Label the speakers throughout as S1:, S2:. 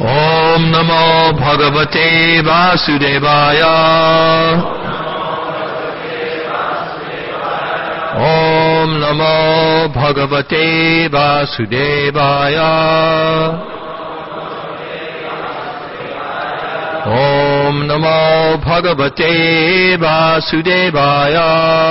S1: Om Namo Bhagavate Vasudevaya. Om Namo Bhagavate Vasudevaya. Om Namo Bhagavate Vasudevaya.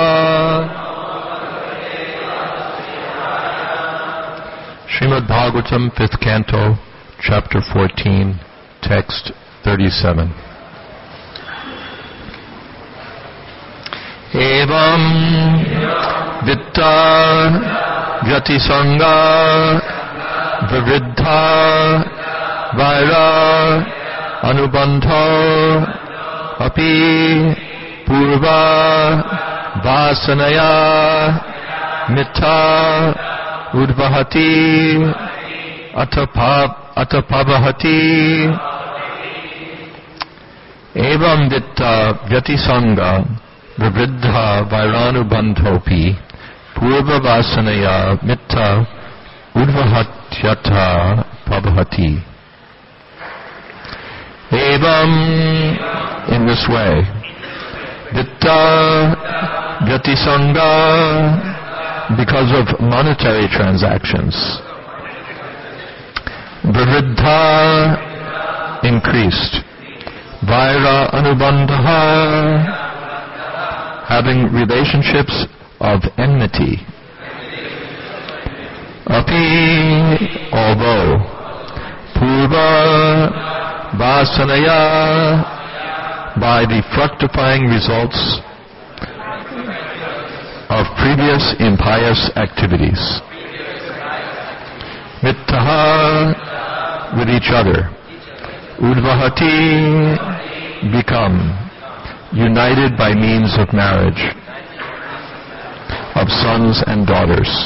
S1: Srimad Bhagavatam, 5th Canto, Chapter 14, Text 37. Evam Vitta Jati Sangha Vivriddha Vaira Anubandha Api Purva Vasanaya Mita Udvahati Atapavahati Evam Vitta Vyati Sangha Vivriddha Vairanubandhopi Purva Vasanaya Mitta Udvahatyata Pavahati. Evam, in this way, Vitta Vyati Sangha, because of monetary transactions. Vivriddha, increased. Vaira Anubandha, having relationships of enmity. Api, although. Purva Vasanaya, by the fructifying results of previous impious activities. Mittaha, with each other. Udvahati, become. United by means of marriage, of sons and daughters.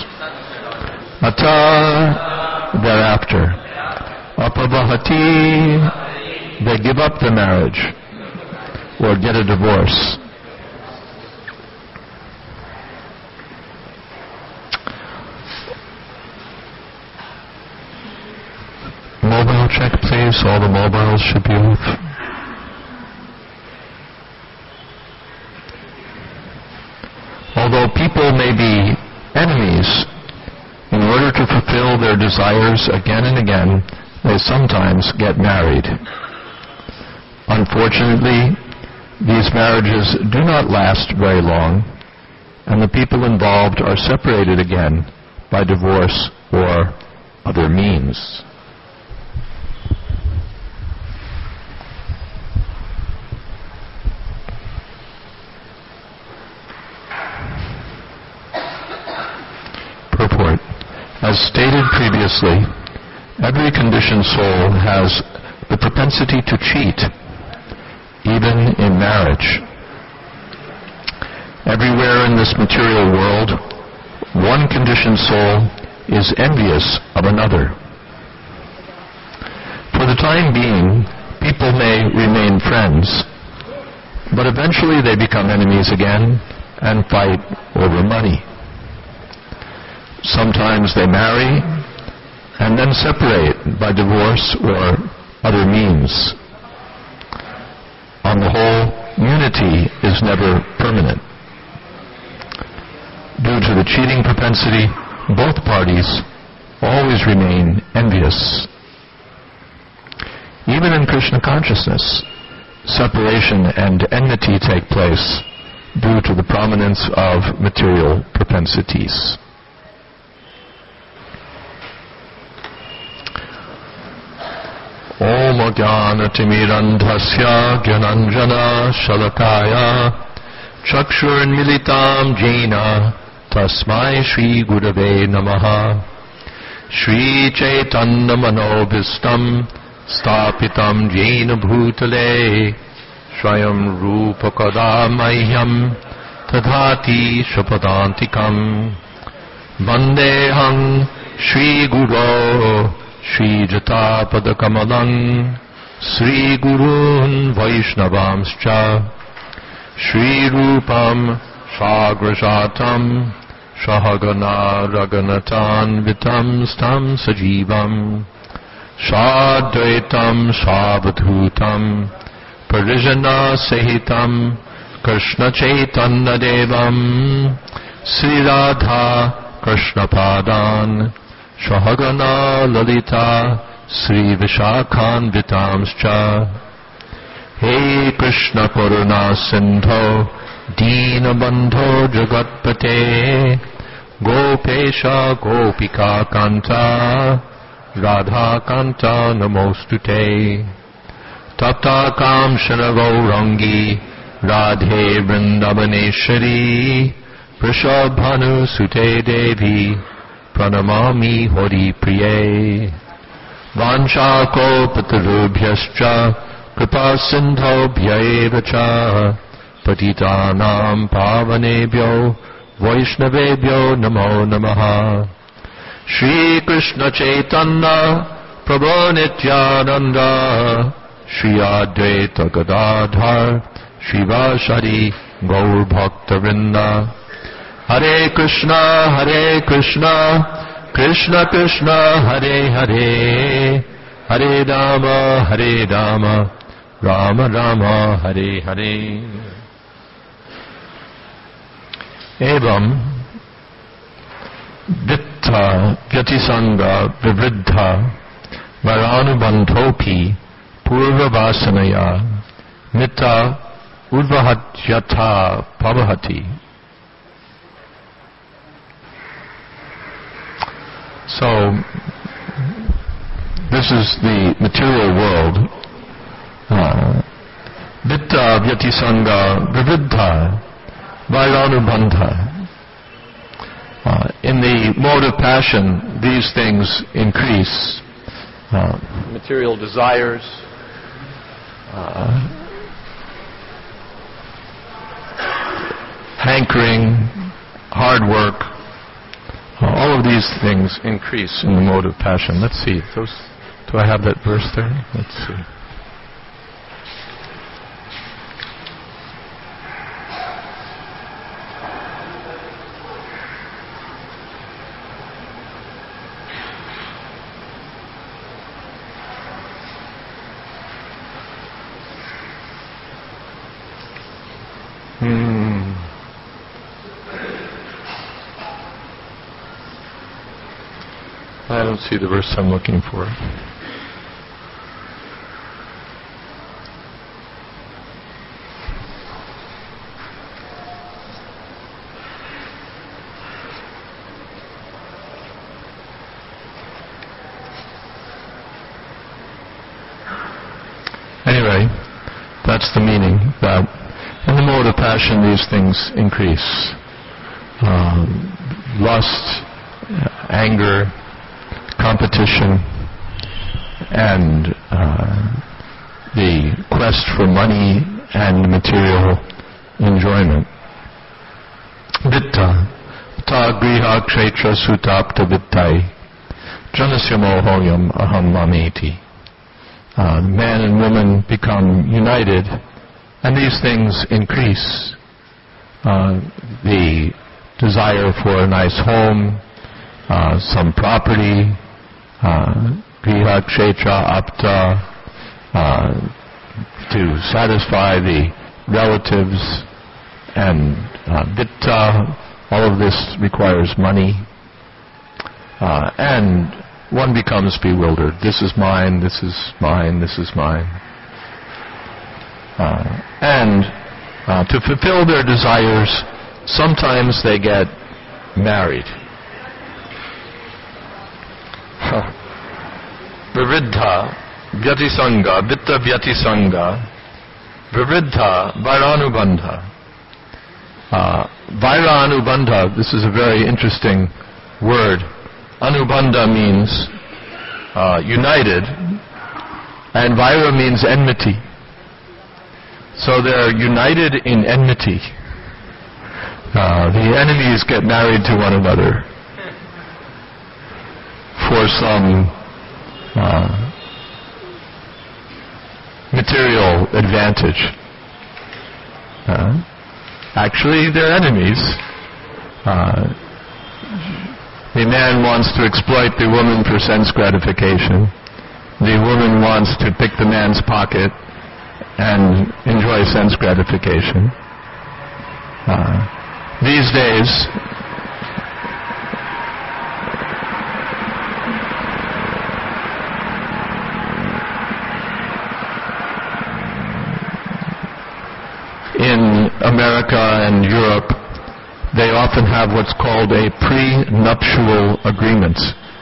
S1: Ata, thereafter. Apavahati, they give up the marriage, or get a divorce. Mobile check, please. All the mobiles should be off. Although people may be enemies, in order to fulfill their desires again and again, they sometimes get married. Unfortunately, these marriages do not last very long, and the people involved are separated again by divorce or other means. Purport. As stated previously, every conditioned soul has the propensity to cheat, even in marriage. Everywhere in this material world, one conditioned soul is envious of another. For the time being, people may remain friends, but eventually they become enemies again and fight over money. Sometimes they marry and then separate by divorce or other means. On the whole, unity is never permanent. Due to the cheating propensity, both parties always remain envious. Even in Krishna consciousness, separation and enmity take place due to the prominence of material propensities. Om Jnanatimirandhasya Gyananjana Shalakaya Chakshurmilitam Jena Tasmai Shri Gurave Namaha. Shri Chaitanya Manobhistam Stapitam Jena Bhutale Swayam Rupa Kadamahyam Tadhati Shapadantikam Vandeham Shri Guru Shri Jatapada Kamalang Sri Gurun Vaishnavamscha Shri Rupam Sagrajatam Shahagana Raganatan Vitam Stam Sajivam Sadvaitam Savadhutam Parijana Sahitam Krishna Chaitanya Devam Sri Radha Krishna Padan Shahagana Lalita Sri Vishakhan Vitamscha Hey Krishna Karuna Sindho Dina Bandho Jagatpate Gopesha Gopika Kanta Radha Kanta Namostute Tata Kamshana Gaurangi Radhe Vrindavaneshwari Prishabhanu Sute Devi Pranamami Hori Priye Vanchako Patarubhyascha Kripa Sindho Bhyaevacha Patitanam Pavanebhyo Vaishnavebhyo Namo Namaha Shri Krishna Chaitanya Prabhu Nityananda Shri Advaita Gadadhar Shivasari Gaur Bhakta Vrinda Hare Krishna Krishna Krishna Hare Hare Hare Rama Rama Rama Hare Hare Evam Vitta Vyatisanga Vivriddha Varanubandhopi Purva Vasanaya Mita Udvahatyata Pavahati. So, this is the material world. Vitta Vyatisanga Vividdha Vairanubandha. In the mode of passion, these things increase. Material desires, hankering, hard work, all of these things increase in the mode of passion. Let's see. Do I have that verse there? Let's see. I don't see the verse I'm looking for. Anyway, that's the meaning, that in the mode of passion these things increase. Lust, anger, competition, and the quest for money and material enjoyment. Vitta, ta griha kshetra sutapta vittai, janasya mohoyam aham mameti. Man and woman become united, and these things increase. The desire for a nice home, some property, griha kshetra apta, to satisfy the relatives, and vitta, all of this requires money, and one becomes bewildered. This is mine, this is mine, this is mine. And to fulfill their desires, sometimes they get married. Vividdha Vyatisanga, Vitta Vyatisanga, Vividdha Vairanubandha. Vairanubandha, this is a very interesting word. Anubandha means united, and Vaira means enmity. So they're united in enmity. The enemies get married to one another for some material advantage. Actually, they're enemies. The man wants to exploit the woman for sense gratification, the woman wants to pick the man's pocket and enjoy sense gratification. These days, in America and Europe, they often have what's called a prenuptial agreement,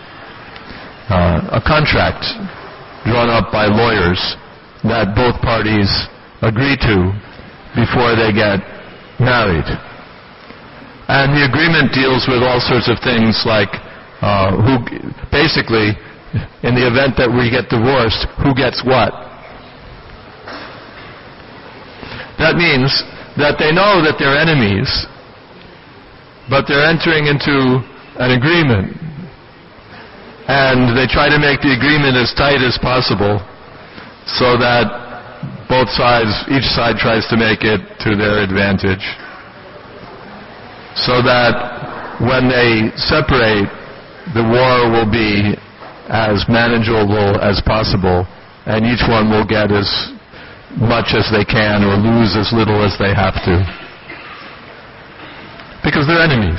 S1: a contract drawn up by lawyers that both parties agree to before they get married. And the agreement deals with all sorts of things like who basically, in the event that we get divorced, who gets what. That means that they know that they're enemies, but they're entering into an agreement. And they try to make the agreement as tight as possible so that both sides, each side tries to make it to their advantage. So that when they separate, the war will be as manageable as possible, and each one will get as much as they can or lose as little as they have to. Because they're enemies.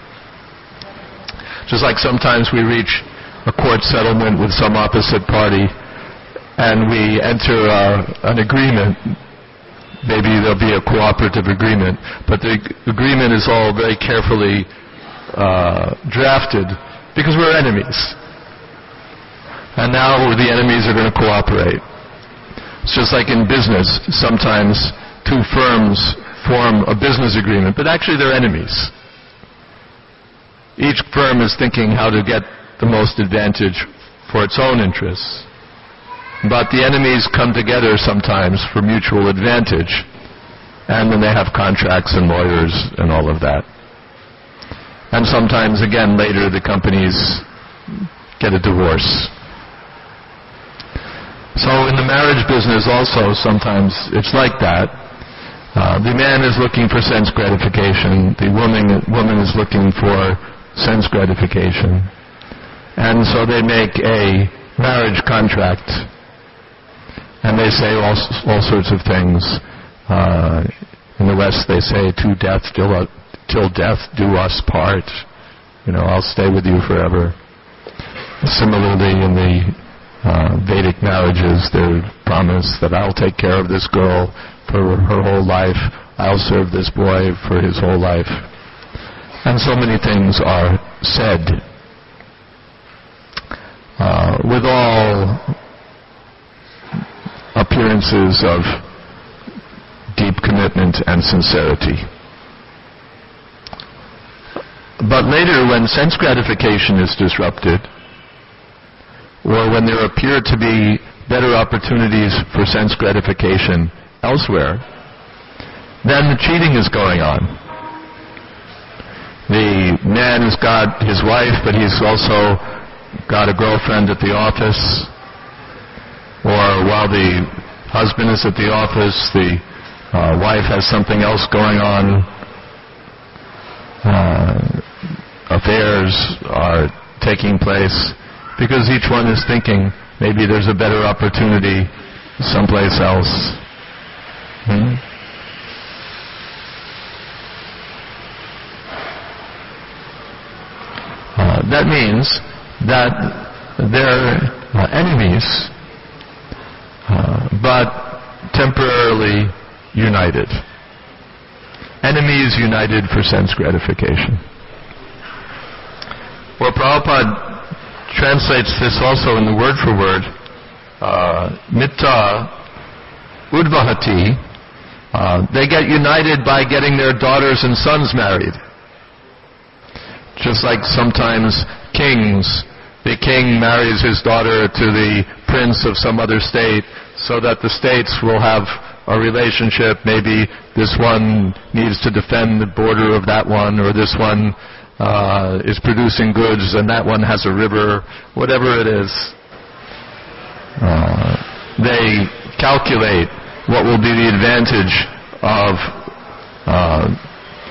S1: Just like sometimes we reach a court settlement with some opposite party and we enter an agreement. Maybe there'll be a cooperative agreement, but the agreement is all very carefully drafted because we're enemies. And now the enemies are going to cooperate. It's just like in business, sometimes two firms form a business agreement, but actually they're enemies. Each firm is thinking how to get the most advantage for its own interests. But the enemies come together sometimes for mutual advantage, and then they have contracts and lawyers and all of that. And sometimes, again, later the companies get a divorce. So in the marriage business also, sometimes it's like that. The man is looking for sense gratification. The woman is looking for sense gratification. And so they make a marriage contract. And they say all sorts of things. In the West they say, till death do us part. I'll stay with you forever. Similarly, in the Vedic marriages, there's promise that I'll take care of this girl for her whole life. I'll serve this boy for his whole life. And so many things are said with all appearances of deep commitment and sincerity. But later, when sense gratification is disrupted, or when there appear to be better opportunities for sense gratification elsewhere, then the cheating is going on. The man has got his wife, but he's also got a girlfriend at the office. Or while the husband is at the office, the wife has something else going on. Affairs are taking place because each one is thinking maybe there's a better opportunity someplace else. That means that they're enemies, but temporarily united. Enemies united for sense gratification. Well, Prabhupada translates this also in the word for word. Mitta udvahati. They get united by getting their daughters and sons married. Just like sometimes kings, the king marries his daughter to the prince of some other state so that the states will have a relationship. Maybe this one needs to defend the border of that one, or this one is producing goods and that one has a river, whatever it is. They calculate what will be the advantage of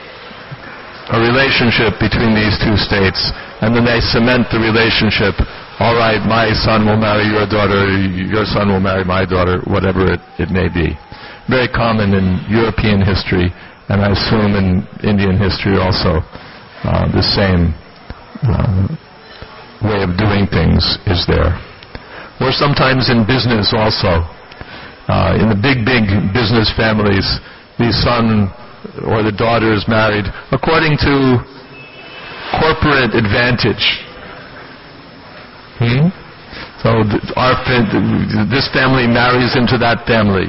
S1: a relationship between these two states, and then they cement the relationship all right, my son will marry your daughter, your son will marry my daughter, whatever it may be. Very common in European history, and I assume in Indian history also, the same way of doing things is there. Or sometimes in business also. In the big business families, the son or the daughter is married according to corporate advantage. So this family marries into that family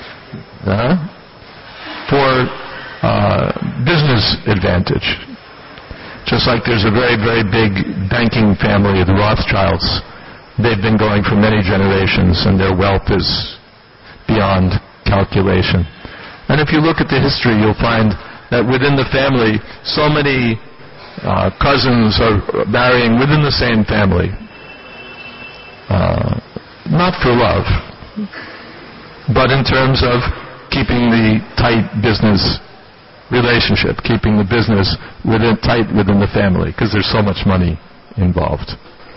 S1: for business advantage. Just like there's a very, very big banking family, the Rothschilds. They've been going for many generations, and their wealth is beyond calculation. And if you look at the history, you'll find that within the family, so many cousins are marrying within the same family. Not for love, but in terms of keeping the tight business relationship, keeping the business tight within the family, because there's so much money involved.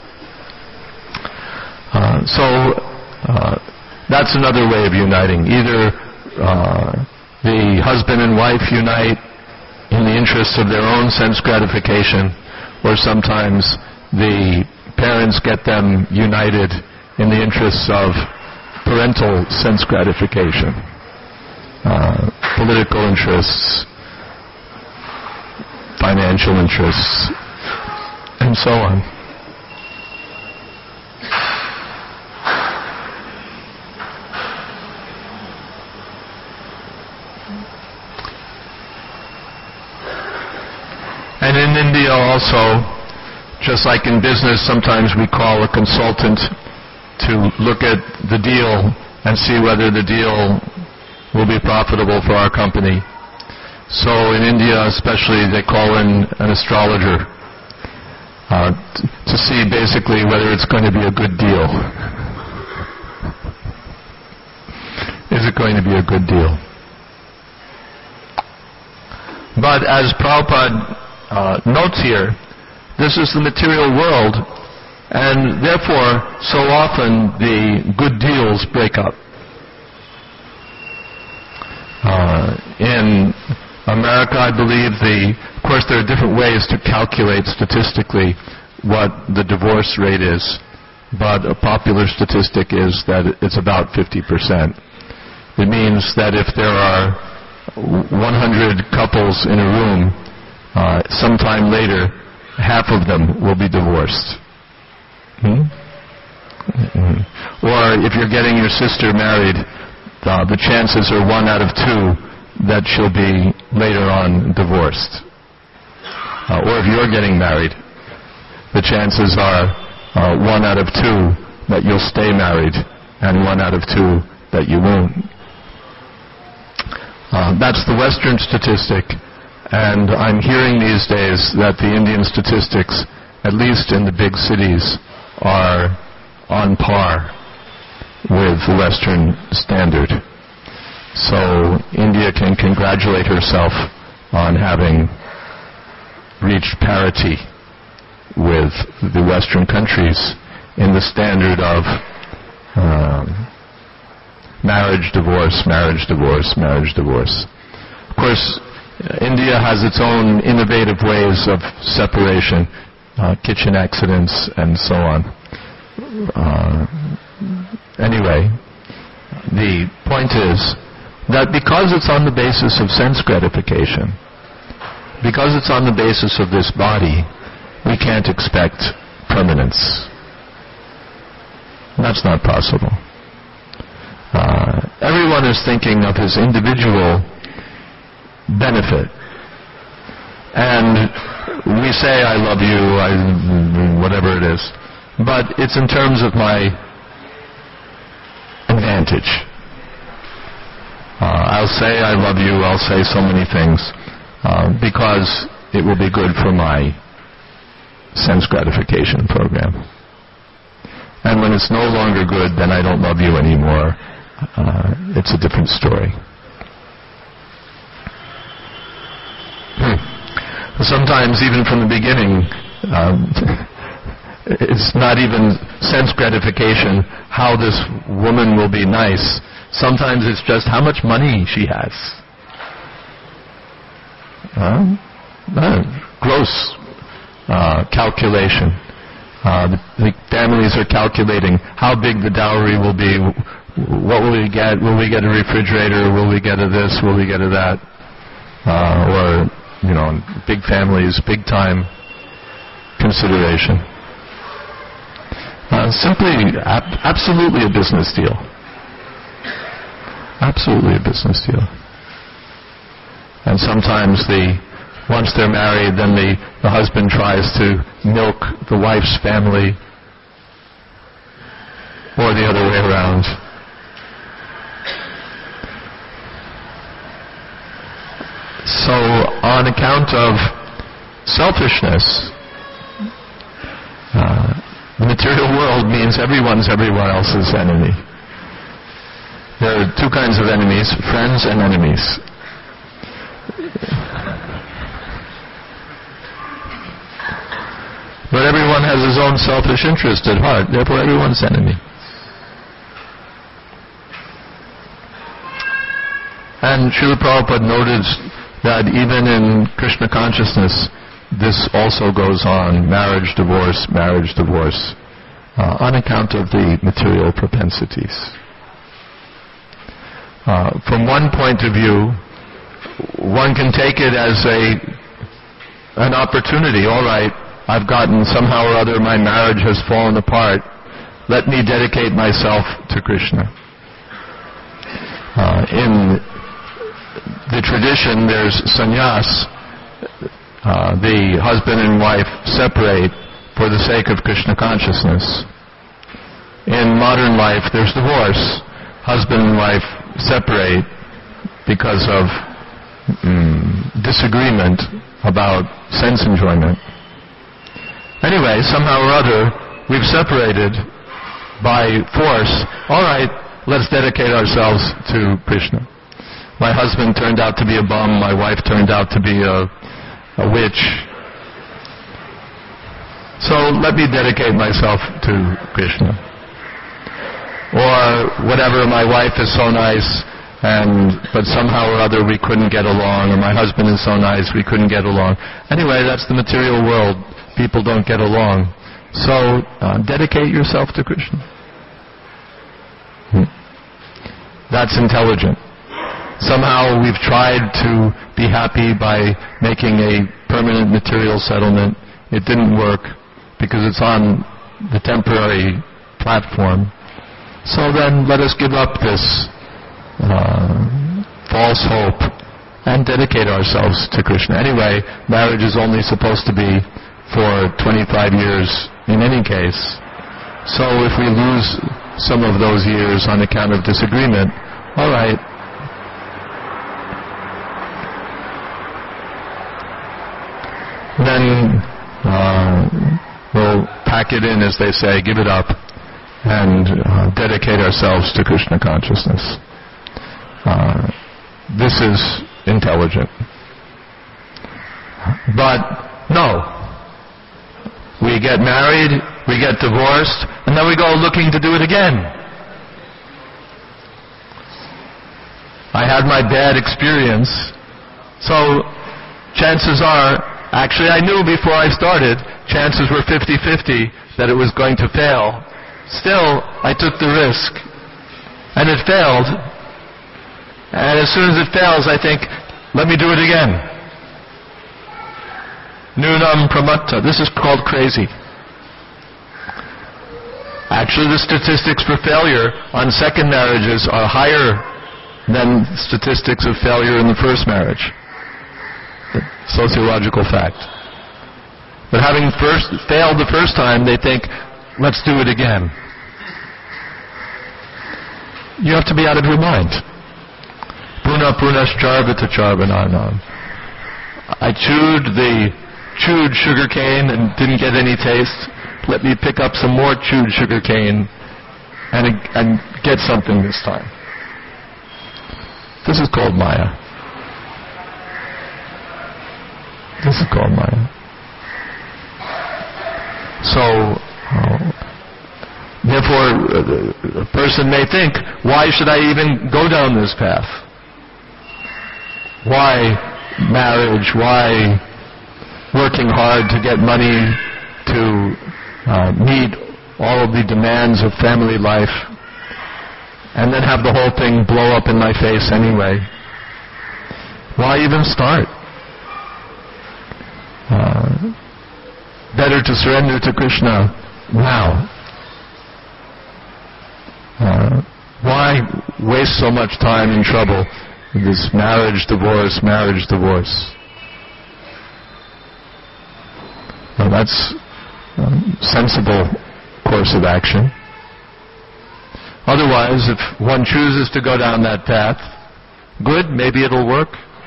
S1: That's another way of uniting. Either the husband and wife unite in the interests of their own sense gratification, or sometimes the parents get them united in the interests of parental sense gratification, political interests, financial interests, and so on. And in India also, just like in business, sometimes we call a consultant to look at the deal and see whether the deal will be profitable for our company. So in India especially, they call in an astrologer to see basically whether it's going to be a good deal. Is it going to be a good deal? But as Prabhupada notes here, this is the material world, and therefore, so often the good deals break up. In America, I believe of course there are different ways to calculate statistically what the divorce rate is, but a popular statistic is that it's about 50%. It means that if there are 100 couples in a room, sometime later, half of them will be divorced. Or if you're getting your sister married, the chances are 1 out of 2 that she'll be later on divorced. Or if you're getting married, the chances are 1 out of 2 that you'll stay married, and 1 out of 2 that you won't. That's the Western statistic. And I'm hearing these days that the Indian statistics, at least in the big cities, are on par with the Western standard. So India can congratulate herself on having reached parity with the Western countries in the standard of marriage, divorce, marriage, divorce, marriage, divorce. Of course, India has its own innovative ways of separation, kitchen accidents, and so on. Anyway, the point is that because it's on the basis of sense gratification, because it's on the basis of this body, we can't expect permanence. That's not possible. Everyone is thinking of his individual benefit. And we say, I love you, whatever it is. But it's in terms of my advantage. I'll say I love you, I'll say so many things, because it will be good for my sense gratification program. And when it's no longer good, then I don't love you anymore. It's a different story. Sometimes, even from the beginning, it's not even sense gratification how this woman will be nice. Sometimes it's just how much money she has. Gross calculation. The families are calculating how big the dowry will be. What will we get? Will we get a refrigerator? Will we get a this? Will we get a that? Or, big families, big time consideration. Simply, absolutely a business deal. Absolutely a business deal. And sometimes once they're married, then the husband tries to milk the wife's family, or the other way around. So, on account of selfishness, the material world means everyone's everyone else's enemy. There are two kinds of enemies, friends and enemies. But everyone has his own selfish interest at heart, therefore everyone's enemy. And Srila Prabhupada noted that even in Krishna consciousness, this also goes on, marriage, divorce, on account of the material propensities. From one point of view, one can take it as an opportunity. All right, I've gotten somehow or other, my marriage has fallen apart. Let me dedicate myself to Krishna. In the tradition, there's sannyas. The husband and wife separate for the sake of Krishna consciousness. In modern life, there's divorce. Husband and wife separate because of disagreement about sense enjoyment. Anyway, somehow or other, we've separated by force. All right, let's dedicate ourselves to Krishna. My husband turned out to be a bum. My wife turned out to be a witch. So let me dedicate myself to Krishna. Or whatever, my wife is so nice, but somehow or other we couldn't get along, or my husband is so nice we couldn't get along. Anyway, that's the material world. People don't get along. So dedicate yourself to Krishna. That's intelligent. Somehow we've tried to be happy by making a permanent material settlement. It didn't work because it's on the temporary platform. So then let us give up this false hope and dedicate ourselves to Krishna. Anyway, marriage is only supposed to be for 25 years in any case. So if we lose some of those years on account of disagreement, all right. Then we'll pack it in, as they say, give it up, and dedicate ourselves to Krishna consciousness. This is intelligent. But no. We get married, we get divorced, and then we go looking to do it again. I had my bad experience, so chances are, actually I knew before I started, chances were 50-50 that it was going to fail. Still, I took the risk. And it failed. And as soon as it fails, I think, let me do it again. Nunam pramatta. This is called crazy. Actually, the statistics for failure on second marriages are higher than statistics of failure in the first marriage. Sociological fact. But having failed the first time, they think, let's do it again. You have to be out of your mind. Puna punascharvita charvananam. I chewed sugar cane and didn't get any taste. Let me pick up some more chewed sugar cane and get something this time. This is called Maya. This is called Maya. So, Therefore, a person may think, why should I even go down this path? Why marriage? Why working hard to get money to meet all of the demands of family life and then have the whole thing blow up in my face anyway? Why even start? Better to surrender to Krishna now. Why waste so much time and trouble with this marriage, divorce? Well, that's a sensible course of action. Otherwise, if one chooses to go down that path, good, maybe it'll work.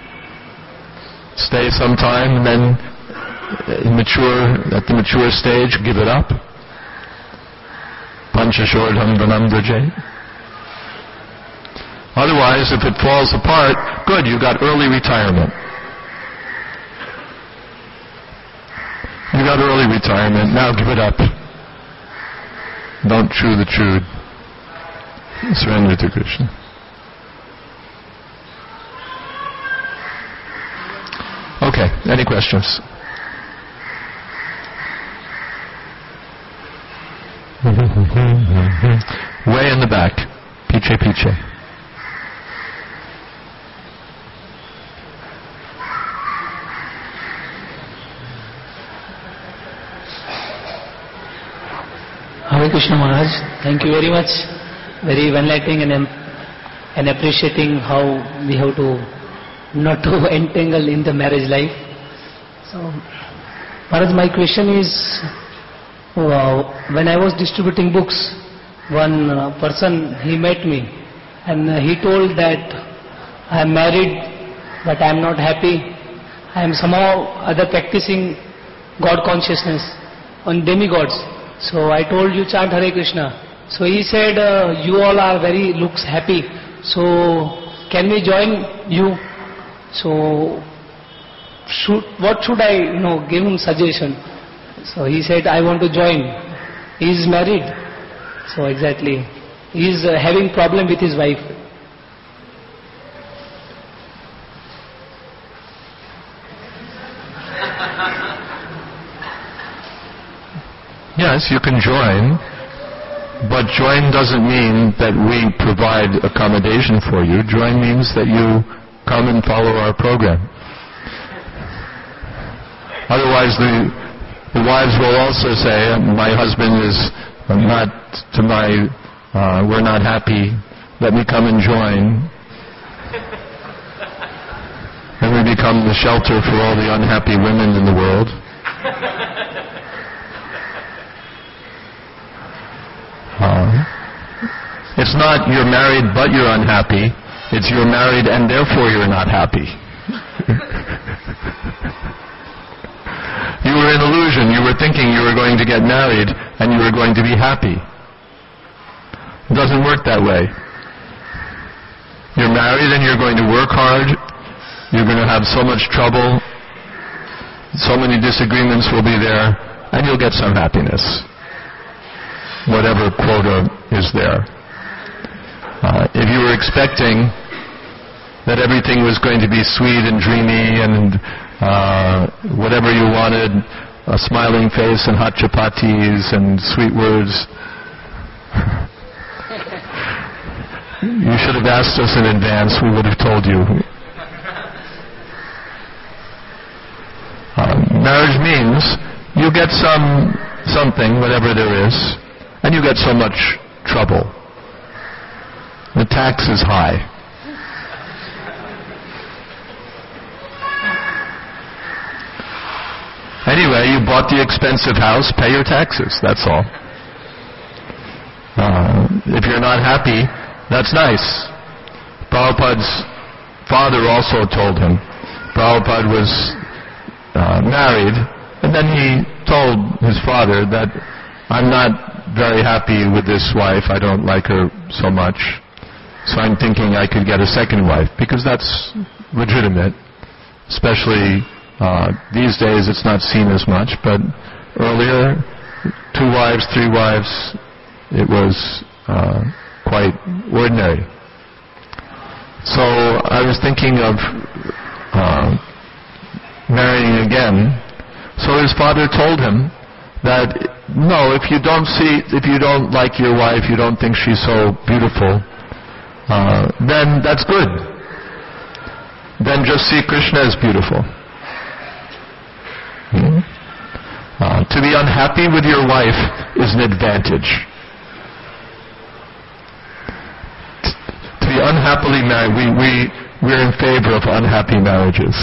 S1: Stay some time and then at the mature stage, give it up. Panchashordham Vanam Vrajay. Otherwise, if it falls apart, good, you got early retirement. You got early retirement, now give it up. Don't chew the chewed. Surrender to Krishna. Okay, any questions? Way in the back. Piche.
S2: Hare Krishna Maharaj, thank you very much. Very enlightening and appreciating how we have to not to entangle in the marriage life. So, Maharaj, my question is, when I was distributing books, one person, he met me and he told that I am married but I am not happy. I am somehow other practicing God consciousness on demigods. So I told you chant Hare Krishna. So he said, you all are looks happy. So can we join you? So what should I give him suggestion? So he said, I want to join. He is married. So exactly. He is having problem with his wife.
S1: Yes, you can join, but join doesn't mean that we provide accommodation for you. Join means that you come and follow our program. Otherwise, the wives will also say, my husband is not to we're not happy, let me come and join. And we become the shelter for all the unhappy women in the world. It's not you're married but you're unhappy. It's you're married and therefore you're not happy. You were in illusion. You were thinking you were going to get married and you were going to be happy. It doesn't work that way. You're married and you're going to work hard. You're going to have so much trouble. So many disagreements will be there, and you'll get some happiness. Whatever quota is there. If you were expecting that everything was going to be sweet and dreamy and whatever you wanted, a smiling face and hot chapatis and sweet words, you should have asked us in advance. We would have told you. Marriage means you get something, whatever there is, and you get so much trouble. The tax is high. Anyway, you bought the expensive house, pay your taxes, that's all. If you're not happy, that's nice. Prabhupada's father also told him. Prabhupada was married, and then he told his father that I'm not very happy with this wife, I don't like her so much, so I'm thinking I could get a second wife, because that's legitimate, especially these days it's not seen as much, but earlier, 2 wives, 3 wives, it was quite ordinary. So I was thinking of marrying again. So his father told him that, no, if you don't like your wife, you don't think she's so beautiful, then that's good. Then just see Krishna as beautiful. To be unhappy with your wife is an advantage. To be unhappily married, we're in favor of unhappy marriages.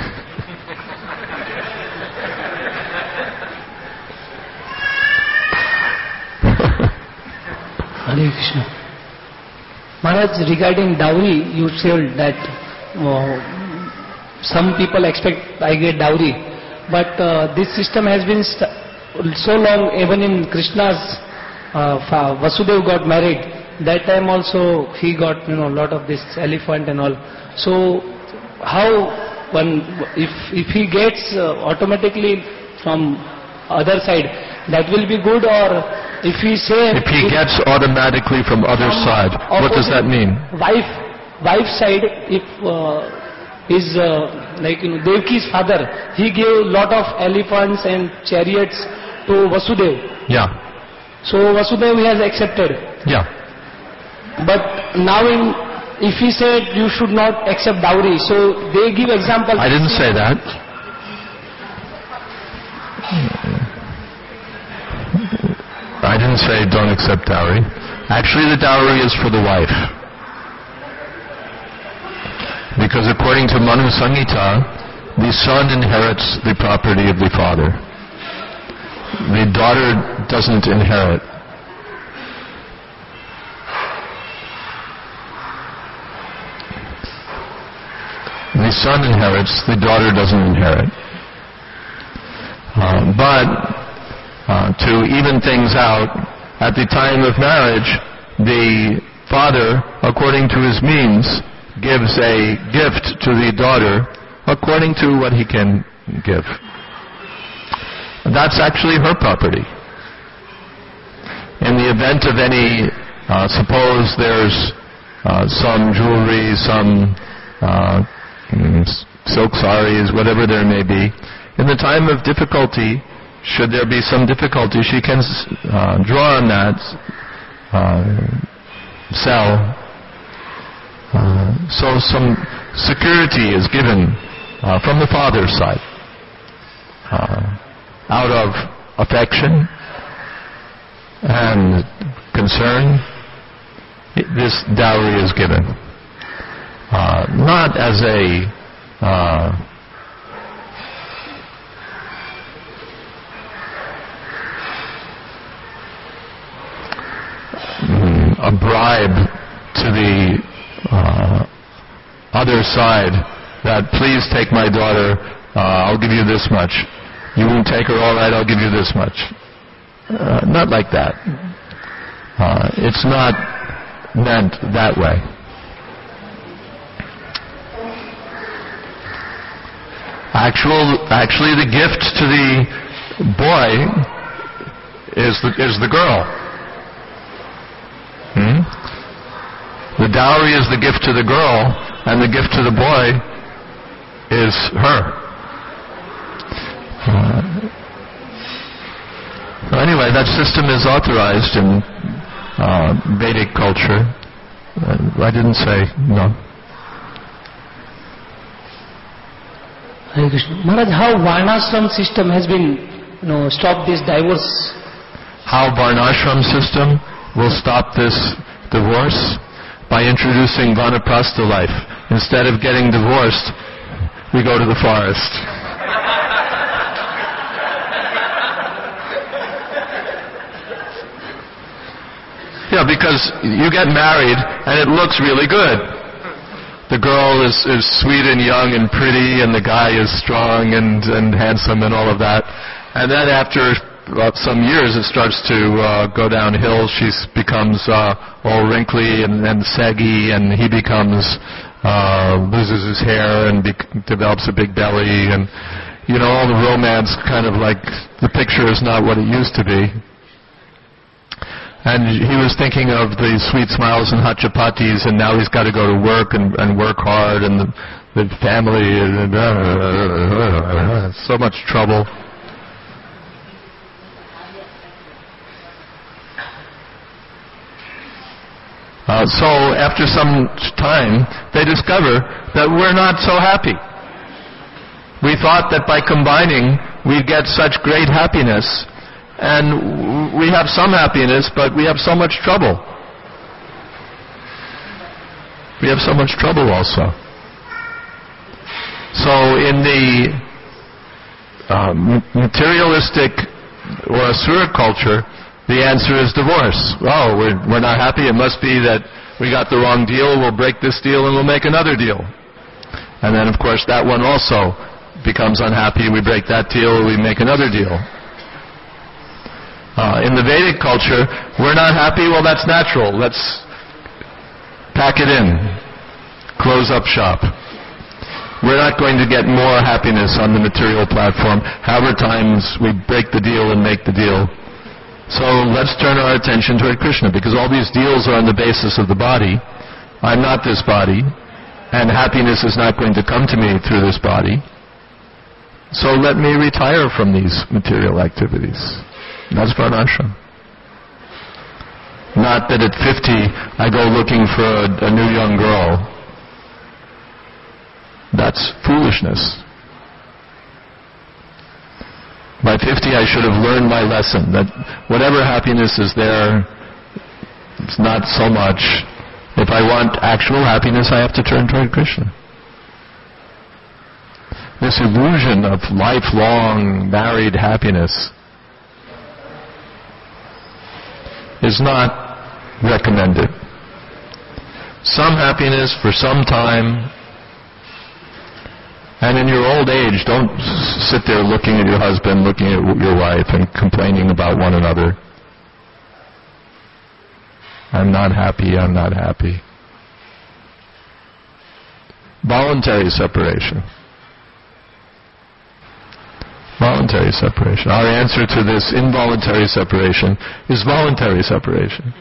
S2: Hare Krishna. Maharaj, regarding dowry, you said that some people expect I get dowry, but this system has been so long. Even in Krishna's Vasudeva got married, that time also he got lot of this elephant and all. So how one, if he gets automatically from other side, that will be good, or if he
S1: gets automatically from other side, what does that mean?
S2: Wife side, if is like Devki's father, he gave lot of elephants and chariots to Vasudeva.
S1: Yeah.
S2: So Vasudeva has accepted.
S1: Yeah.
S2: But now if he said you should not accept dowry, so they give example.
S1: I didn't say that. I didn't say don't accept dowry. Actually, the dowry is for the wife. Because according to Manu Samhita, the son inherits the property of the father. The daughter doesn't inherit. The son inherits, the daughter doesn't inherit. To even things out, at the time of marriage, the father, according to his means, gives a gift to the daughter according to what he can give. That's actually her property. In the event of any, suppose there's some jewelry, some silk saris, whatever there may be, in the time of difficulty, should there be some difficulty, she can draw on that, sell. So some security is given from the father's side, out of affection and concern. This dowry is given, not as a bribe to the other side, that please take my daughter, I'll give you this much. You won't take her, all right, I'll give you this much. Not like that. It's not meant that way. Actually, the gift to the boy is the girl. The dowry is the gift to the girl, and the gift to the boy is her. Anyway, that system is authorized in Vedic culture. I didn't say no.
S2: Hare Krishna. Maharaj, how Varnashram system has been, stopped this divorce?
S1: How Varnashram system will stop this divorce? By introducing Vanaprastha life. Instead of getting divorced, we go to the forest. Yeah, because you get married and it looks really good. The girl is sweet and young and pretty, and the guy is strong and handsome and all of that. And then after some years it starts to go downhill. She becomes all wrinkly and saggy, and he loses his hair and develops a big belly, and all the romance kind of like the picture is not what it used to be. And he was thinking of the sweet smiles and hot chapatis, and now he's got to go to work and work hard, and the family, and so much trouble. So after some time, they discover that we're not so happy. We thought that by combining, we'd get such great happiness, and we have some happiness, but we have so much trouble. We have so much trouble also. So in the materialistic or asura culture, the answer is divorce. Oh, we're not happy. It must be that we got the wrong deal. We'll break this deal and we'll make another deal. And then, of course, that one also becomes unhappy. We break that deal, we make another deal. In the Vedic culture, we're not happy. Well, that's natural. Let's pack it in. Close up shop. We're not going to get more happiness on the material platform. However times we break the deal and make the deal. So let's turn our attention toward Krishna, because all these deals are on the basis of the body. I'm not this body, and happiness is not going to come to me through this body. So let me retire from these material activities. That's varnashram. Not that at 50 I go looking for a new young girl. That's foolishness. By 50 I should have learned my lesson, that whatever happiness is there, it's not so much. If I want actual happiness, I have to turn toward Krishna. This illusion of lifelong married happiness is not recommended. Some happiness for some time, and in your old age, don't sit there looking at your husband, looking at your wife, and complaining about one another. I'm not happy, I'm not happy. Voluntary separation. Voluntary separation. Our answer to this involuntary separation is voluntary separation.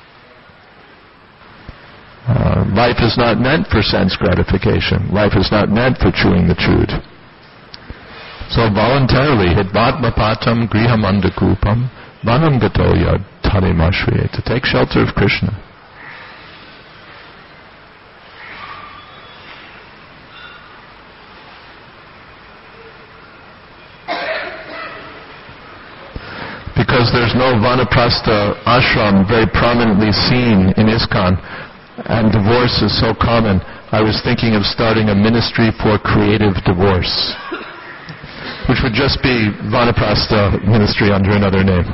S1: Life is not meant for sense gratification. Life is not meant for chewing the chewed. So voluntarily, hidvatma patam grihamandakupam vanam gato yad tarimashriye, to take shelter of Krishna. Because there's no vanaprastha ashram very prominently seen in ISKCON, and divorce is so common, I was thinking of starting a ministry for creative divorce, which would just be Vanaprastha ministry under another name.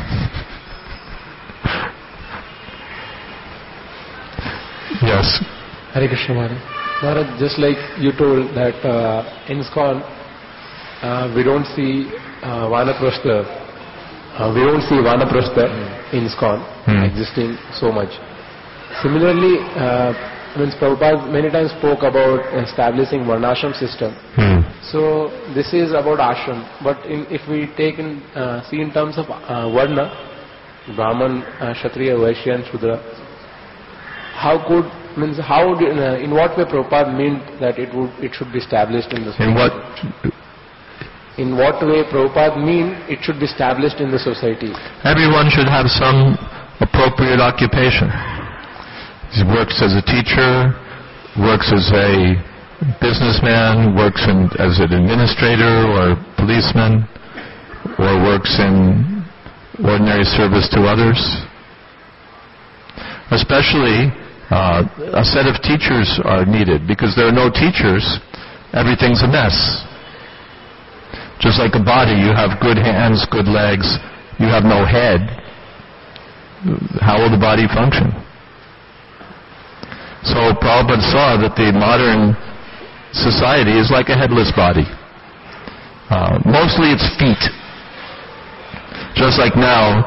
S1: Yes.
S3: Hare Krishna Maharaj. Maharaj, just like you told that in ISKCON we don't see Vanaprastha. We don't see Vanaprastha in ISKCON existing so much. Similarly, Prabhupada many times spoke about establishing varnashram system. So this is about ashram. But if we take see in terms of varna, Brahman, Kshatriya, Vaishya and Shudra, in what way Prabhupada meant that it should be established in the society? In what way Prabhupada mean it should be established in the society?
S1: Everyone should have some appropriate occupation. He works as a teacher, works as a businessman, works as an administrator or policeman, or works in ordinary service to others. Especially, a set of teachers are needed, because there are no teachers, everything's a mess. Just like a body, you have good hands, good legs, you have no head. How will the body function? So Prabhupada saw that the modern society is like a headless body. Mostly it's feet. Just like now,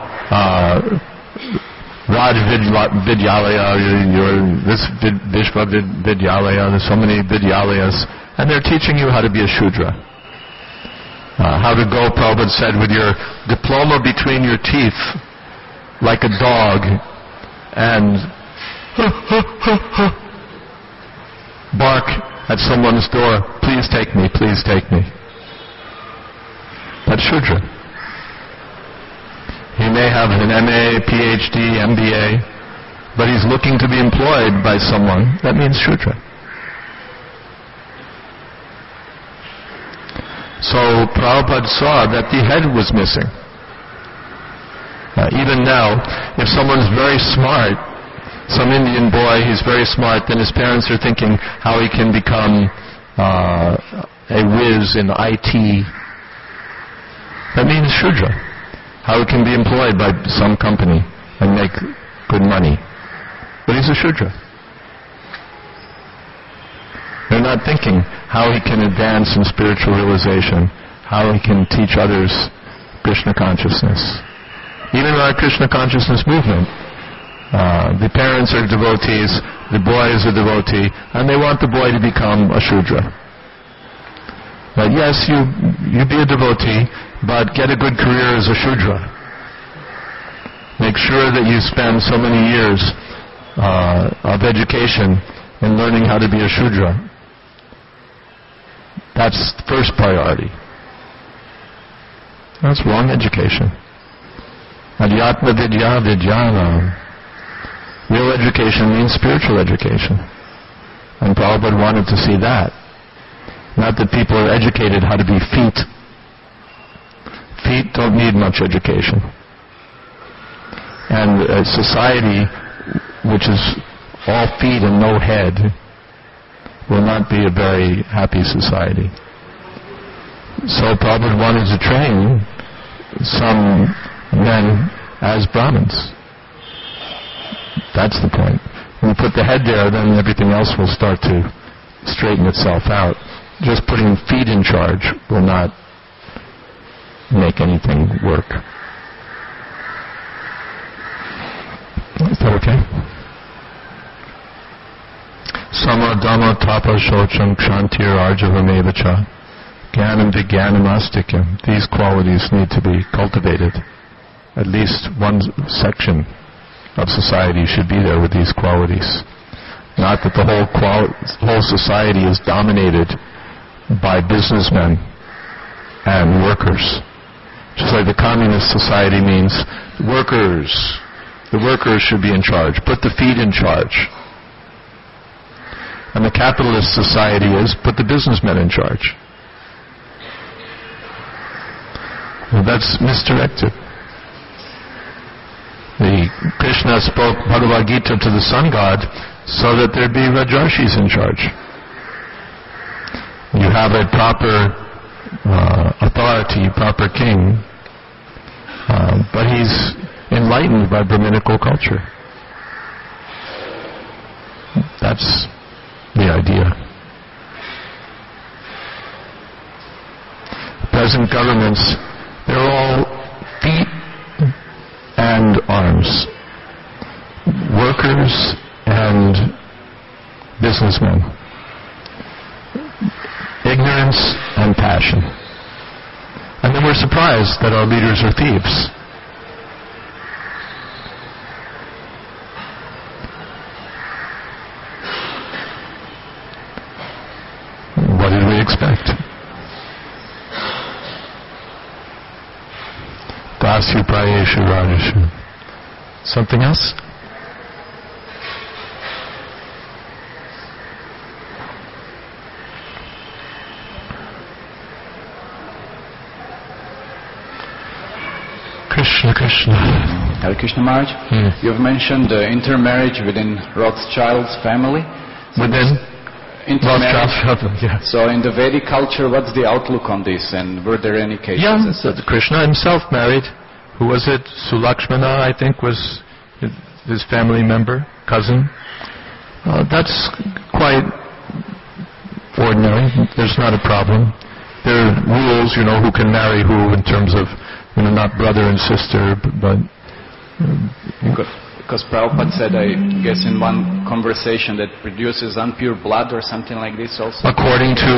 S1: Raj Vidyalaya, this Vishva Vidyalaya, there's so many Vidyalayas, and they're teaching you how to be a Shudra. How to go, Prabhupada said, with your diploma between your teeth, like a dog and bark at someone's door, please take me, please take me. That's Shudra. He may have an MA, PhD, MBA, but he's looking to be employed by someone. That means Shudra. So Prabhupada saw that the head was missing. Even now, if someone's very smart, some Indian boy, he's very smart, then his parents are thinking how he can become a whiz in IT. That means Shudra. How he can be employed by some company and make good money. But he's a Shudra. They're not thinking how he can advance in spiritual realization, how he can teach others Krishna consciousness. Even in our Krishna consciousness movement, the parents are devotees, the boy is a devotee, and they want the boy to become a Shudra. But yes, you be a devotee, but get a good career as a Shudra. Make sure that you spend so many years of education in learning how to be a Shudra. That's the first priority. That's wrong education. Adhyatma vidya vidyana. Real education means spiritual education. And Prabhupada wanted to see that. Not that people are educated how to be feet. Feet don't need much education. And a society which is all feet and no head will not be a very happy society. So Prabhupada wanted to train some men as Brahmins. That's the point. When you put the head there, then everything else will start to straighten itself out. Just putting feet in charge will not make anything work. Is that okay? Sama dhamma tapa shocham kshantir arjavamevacha jnanam vijnanam astikyam. These qualities need to be cultivated. At least one section of society should be there with these qualities. Not that the whole society is dominated by businessmen and workers. Just like the communist society means workers. The workers should be in charge. Put the feet in charge. And the capitalist society is put the businessmen in charge. Well, that's misdirected. Krishna spoke Bhagavad Gita to the sun god so that there'd be Rajarshis in charge. You have a proper authority, proper king, but he's enlightened by Brahminical culture. That's the idea. Present governments, they're all feet and arms. Workers and businessmen. Ignorance and passion. And then we're surprised that our leaders are thieves. What did we expect? Dasyu prayeshu rajashu. Something else? Krishna Krishna.
S4: Hare Krishna Maharaj, you've mentioned intermarriage within Rothschild's family.
S1: Within?
S4: Intermarriage.
S1: Yeah.
S4: So in the Vedic culture, what's the outlook on this, and were there any cases?
S1: Yeah, so Krishna himself married. Who was it? Sulakshmana, I think, was his family member, cousin. That's quite ordinary. There's not a problem. There are rules, who can marry who in terms of, not brother and sister, but...
S4: Because Prabhupada said, I guess in one conversation, that produces impure blood or something like this also?
S1: According to,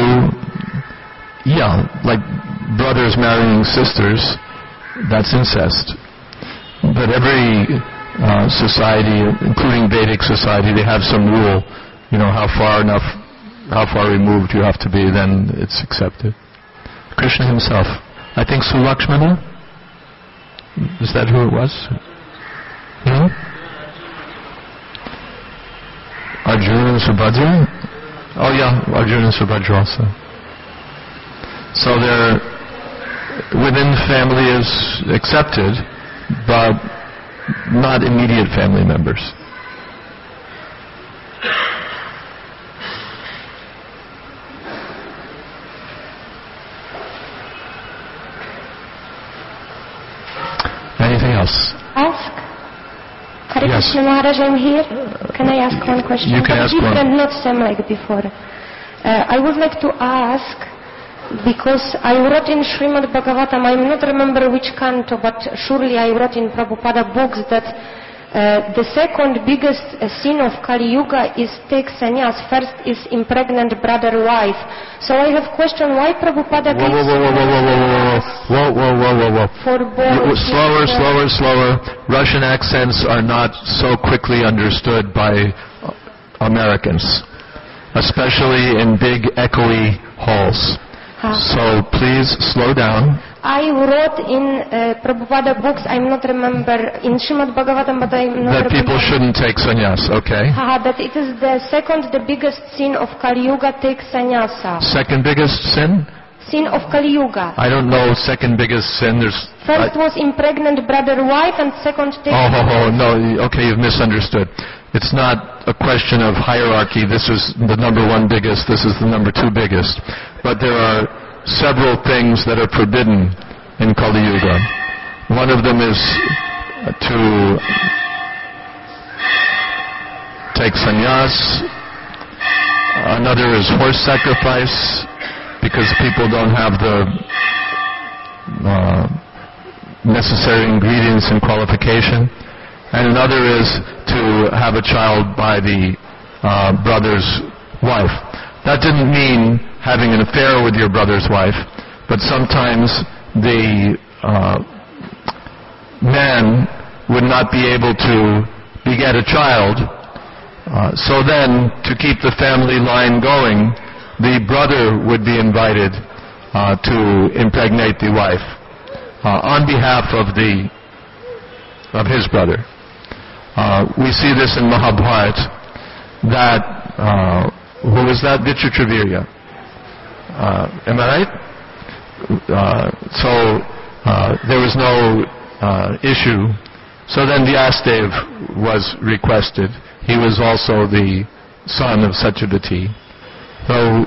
S1: like brothers marrying sisters, that's incest. But every society, including Vedic society, they have some rule. You know, how far removed you have to be, then it's accepted. Krishna himself. I think Sulakshmana? Is that who it was? Arjuna and Subhadra? Oh yeah, Arjuna and Subhadra also. So they're within family is accepted, but not immediate family members. Anything else?
S5: Ask. Hare
S1: Yes.
S5: Krishna Maharaj, I'm here. Can I ask one question?
S1: You can ask one.
S5: Different, not same like before. I would like to ask, because I wrote in Srimad Bhagavatam, I not remember which canto, but surely I wrote in Prabhupada books that the second biggest sin of Kali Yuga is take sannyas. First is impregnant brother-wife. So I have question, why Prabhupada
S1: Whoa.
S5: for both...
S1: Slower. Russian accents are not so quickly understood by Americans, especially in big echoey halls. So please slow down.
S5: I wrote in Prabhupada books, I'm not remember, in Srimad Bhagavatam, but I'm not
S1: That people shouldn't take sannyas, okay?
S5: That it is the second, the biggest sin of Kali Yuga, take sannyasa.
S1: Second biggest sin?
S5: Sin of Kali Yuga.
S1: I don't know second biggest sin.
S5: First was impregnant brother-wife, and second take...
S1: No, okay, you've misunderstood. It's not a question of hierarchy. This is the number one biggest, this is the number two biggest. But there are several things that are forbidden in Kali Yuga. One of them is to take sannyas. Another is horse sacrifice, because people don't have the necessary ingredients and qualification. And another is to have a child by the brother's wife. That didn't mean having an affair with your brother's wife, but sometimes the man would not be able to beget a child. So then, to keep the family line going, the brother would be invited to impregnate the wife on behalf of his brother. We see this in Mahabharata, that who was that? Vichitravirya. Am I right? So there was no issue. So then Vyasadeva was requested. He was also the son of Satyavati. So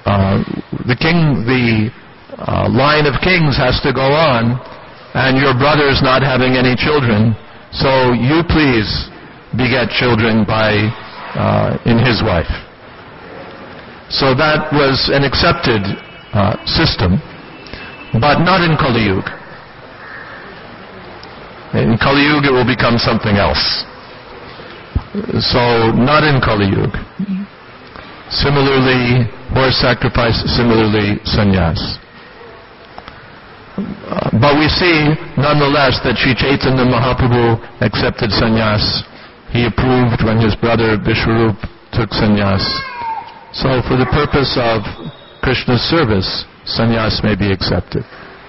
S1: the line of kings has to go on, and your brother is not having any children. So you please beget children in his wife. So that was an accepted system, but not in Kali Yuga. In Kali Yuga it will become something else. So not in Kali Yuga. Similarly, horse sacrifice, similarly, sannyas. But we see, nonetheless, that Sri Chaitanya Mahaprabhu accepted sannyas. He approved when his brother Vishwarup took sannyas. So for the purpose of Krishna's service, sannyas may be accepted.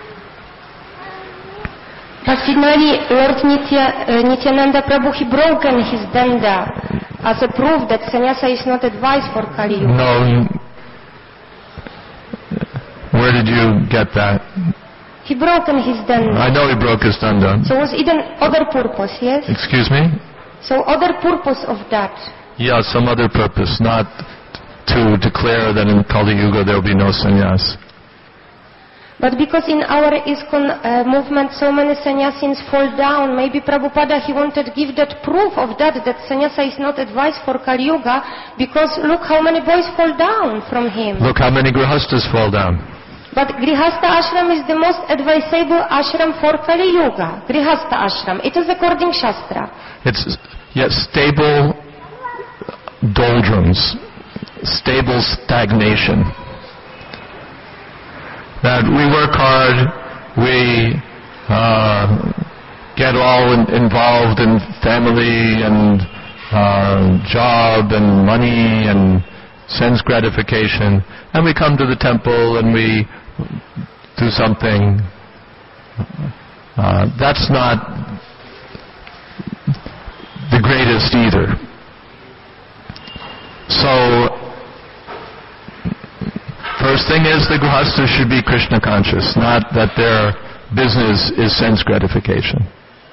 S5: But finally, Lord Nityananda Prabhu, he broken his danda as a proof that sannyasa is not advice for Kali Yuga.
S1: No. Where did you get that?
S5: He broken his danda.
S1: I know he broke his danda.
S5: So was even other purpose, yes?
S1: Excuse me?
S5: So other purpose of that.
S1: Yeah, some other purpose, not to declare that in Kali Yuga there will be no sannyas.
S5: But because in our ISKCON movement so many sannyasins fall down, maybe Prabhupada he wanted to give that proof of that sannyasa is not advice for Kali Yuga, because look how many boys fall down from him.
S1: Look how many grihastas fall down.
S5: But Grihastha ashram is the most advisable ashram for Kali Yuga. Grihastha ashram. It is according Shastra.
S1: It's stable doldrums, stable stagnation. That we work hard, we get all involved in family and job and money and sense gratification, and we come to the temple and we do something. That's not the greatest either. So, first thing is the grihasthas should be Krishna conscious, not that their business is sense gratification.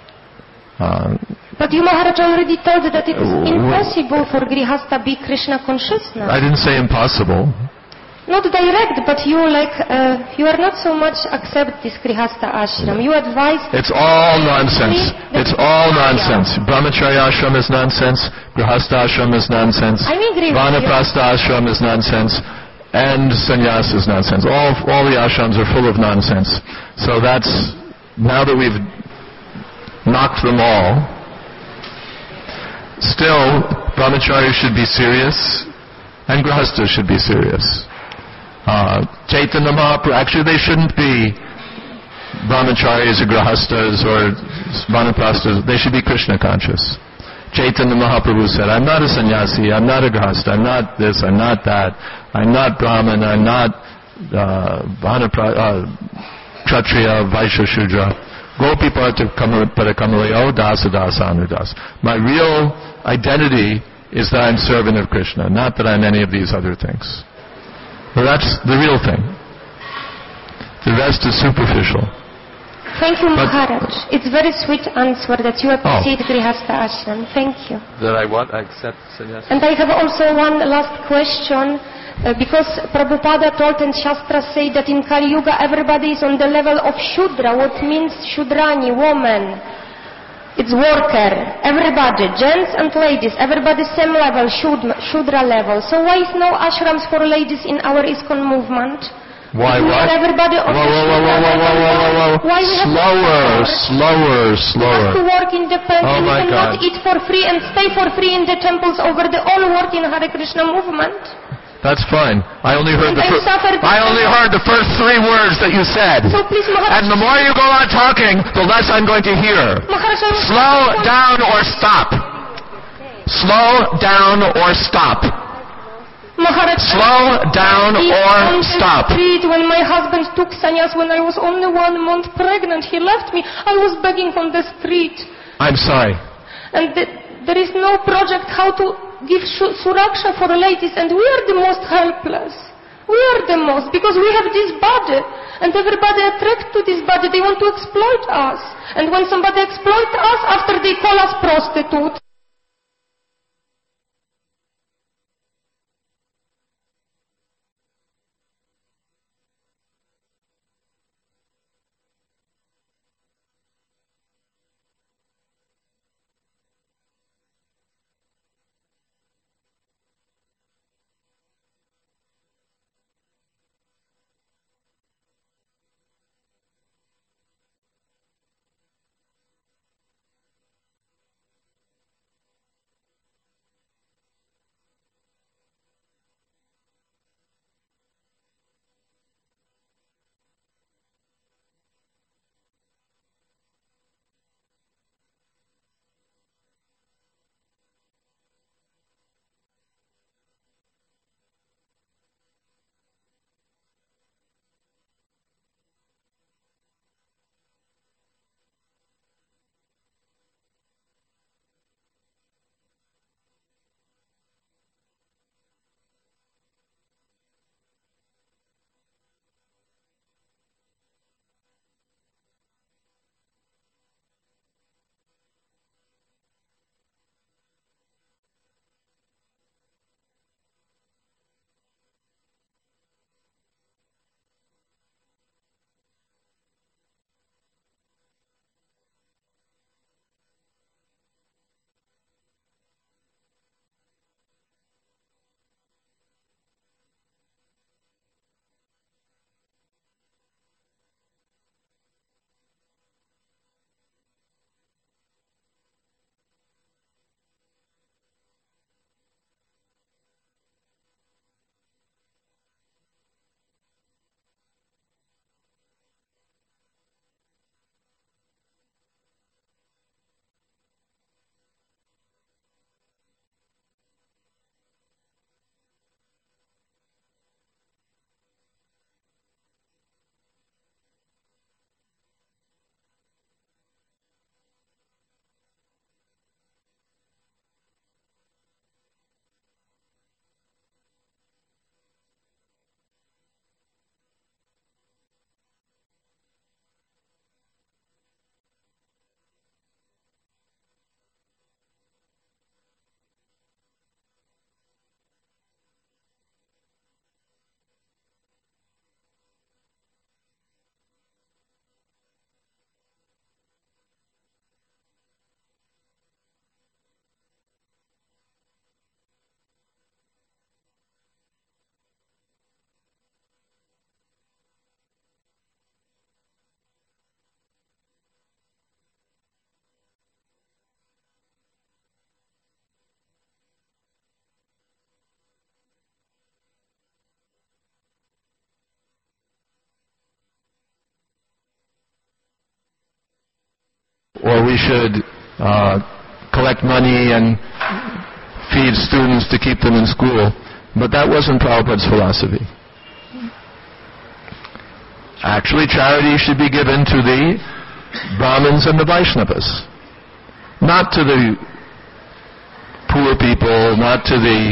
S5: But you, Maharaj, already told that it is impossible for grihastha be Krishna consciousness.
S1: I didn't say impossible.
S5: Not direct, but you you are not so much accept this grihastha ashram. You advise.
S1: It's all nonsense. It's all nonsense. Brahmacharya ashram is nonsense. Grihastha ashram is nonsense.
S5: I agree with you.
S1: Vanaprastha ashram is nonsense. And sannyas is nonsense. All the ashrams are full of nonsense. So that's, now that we've knocked them all, still, brahmacharya should be serious, and grihasthas should be serious. Chaitanya Mahaprabhu, actually they shouldn't be brahmacharyas or grihasthas or vanaprasthas, they should be Krishna conscious. Chaitanya Mahaprabhu said, I'm not a sannyasi, I'm not a grihastha, I'm not this, I'm not that, I'm not brahman, I'm not kshatriya, vaishya, shudra. Gopi parakamalayo dasa dasa anudas. My real identity is that I'm servant of Krishna, not that I'm any of these other things. Well, that's the real thing. The rest is superficial.
S5: Thank you, Maharaj. It's very sweet answer that you appreciate Grihastha ashram. Thank you.
S1: That I what? I accept sannyasa.
S5: And I have also one last question. Because Prabhupada told and Shastras say that in Kali Yuga everybody is on the level of Shudra. What means Shudrani, woman? It's worker. Everybody, gents and ladies, everybody same level, Shudra level. So why is no ashrams for ladies in our ISKCON movement?
S1: Why what?
S5: Everybody on
S1: whoa.
S5: Why we have
S1: Slower.
S5: We have to work independently.
S1: Oh my
S5: we cannot
S1: God.
S5: eat for free and stay for free in the temples over the all work in Hare Krishna movement.
S1: That's fine. I only heard the first 3 words that you said.
S5: So please, Maharaj.
S1: And the more you go on talking, the less I'm going to hear.
S5: Maharaj,
S1: Slow down or stop. Slow down or stop.
S5: Maharaj,
S1: Slow down or stop.
S5: When my husband took sannyas when I was only 1 month pregnant, he left me. I was begging on the street.
S1: I'm sorry.
S5: And there is no project how to give suraksha for ladies, and we are the most helpless. We are the most, because we have this body, and everybody attracted to this body. They want to exploit us. And when somebody exploits us, after they call us prostitute.
S1: or we should collect money and feed students to keep them in school. But that wasn't Prabhupada's philosophy. Actually, charity should be given to the Brahmins and the Vaishnavas, not to the poor people, not to the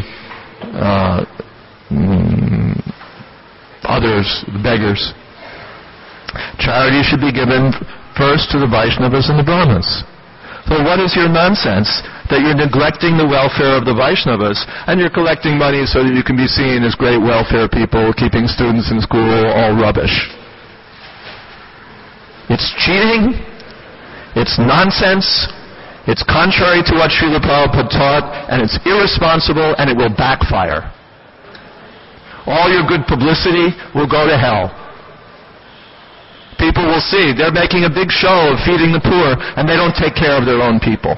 S1: others, the beggars. Charity should be given first to the Vaishnavas and the Brahmins. So what is your nonsense that you're neglecting the welfare of the Vaishnavas and you're collecting money so that you can be seen as great welfare people, keeping students in school, all rubbish? It's cheating, it's nonsense, it's contrary to what Srila Prabhupada taught, and it's irresponsible, and it will backfire. All your good publicity will go to hell. People will see they're making a big show of feeding the poor, and they don't take care of their own people.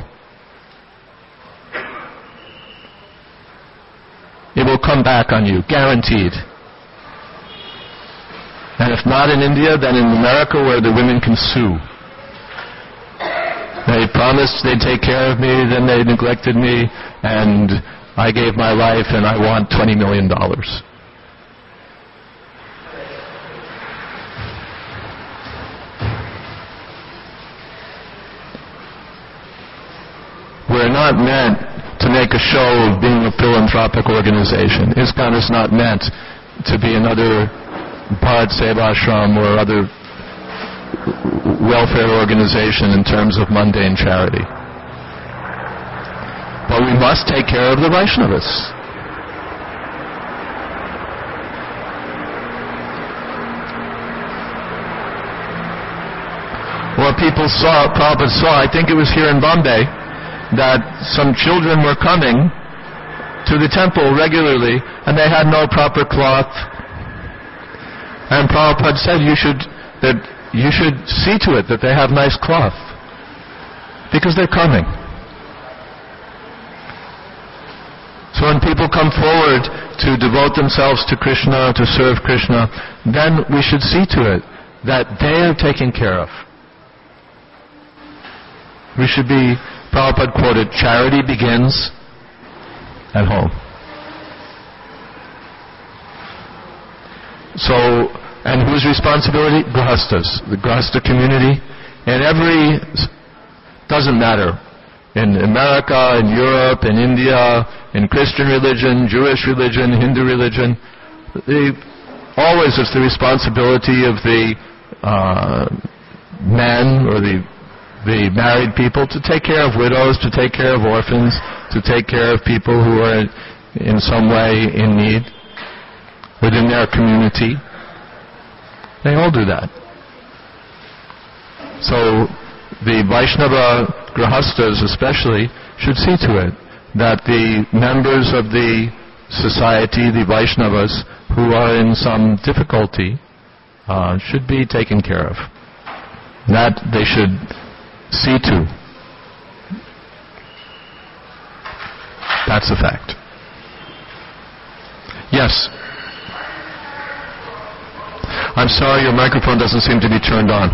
S1: It will come back on you, guaranteed. And if not in India, then in America, where the women can sue. They promised they'd take care of me, then they neglected me, and I gave my life, and I want $20 million. We're not meant to make a show of being a philanthropic organization. ISKCON is not meant to be another Bharat Sevashram or other welfare organization in terms of mundane charity. But we must take care of the Vaishnavas. What people saw, Prabhupada saw, I think it was here in Bombay, that some children were coming to the temple regularly and they had no proper cloth. And Prabhupada said you should see to it that they have nice cloth, because they're coming. So when people come forward to devote themselves to Krishna, to serve Krishna, then we should see to it that they are taken care of. We should be, Prabhupada quoted, charity begins at home. So, and whose responsibility? Grihastas, the Grihasta community. And doesn't matter, in America, in Europe, in India, in Christian religion, Jewish religion, Hindu religion, always it's the responsibility of the men or the married people to take care of widows, to take care of orphans, to take care of people who are in some way in need within their community. They all do that. So the Vaishnava Grihastas especially should see to it that the members of the society, the Vaishnavas, who are in some difficulty, should be taken care of. That they should see to. That's a fact. Yes. I'm sorry, your microphone doesn't seem to be turned on.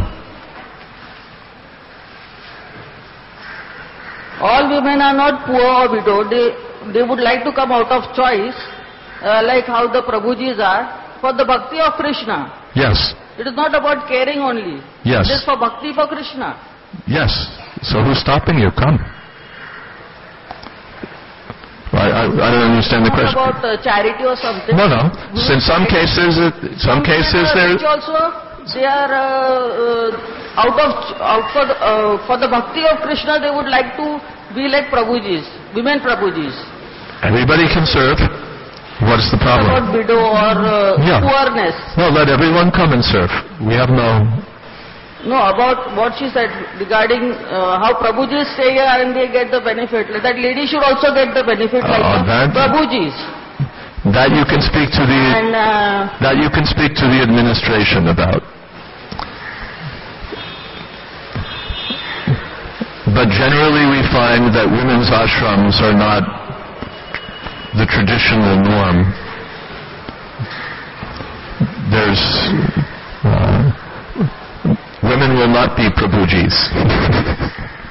S6: All women are not poor or widowed. They would like to come out of choice, like how the Prabhujis are, for the bhakti of Krishna.
S1: Yes.
S6: It is not about caring only.
S1: Yes.
S6: It is for bhakti for Krishna.
S1: Yes. So who's stopping you? Come. I don't understand the question.
S6: About charity or something.
S1: No. In some cases there.
S6: Also, they are for the bhakti of Krishna. They would like to be like Prabhujis, women Prabhujis.
S1: Everybody can serve. What's the problem?
S6: About widow or poorness.
S1: No, let everyone come and serve. We have no.
S6: No, about what she said regarding how Prabhujis stay here and they get the benefit. That lady should also get the benefit like Prabhujis.
S1: That you can speak to the that you can speak to the administration about. But generally we find that women's ashrams are not the traditional norm. Women will not be Prabhujis.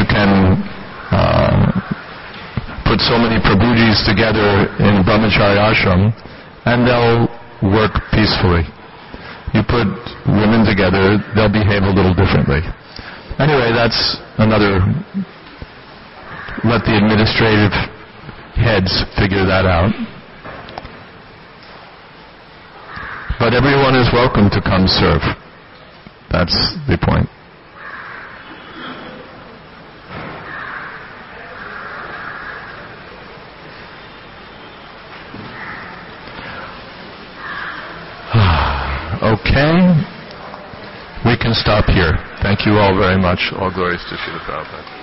S1: can put so many Prabhujis together in Brahmachari ashram and they'll work peacefully. You put women together, they'll behave a little differently. Anyway, that's another, let the administrative heads figure that out. But everyone is welcome to come serve. That's the point. Okay. We can stop here. Thank you all very much. All glories to Srila Prabhupada.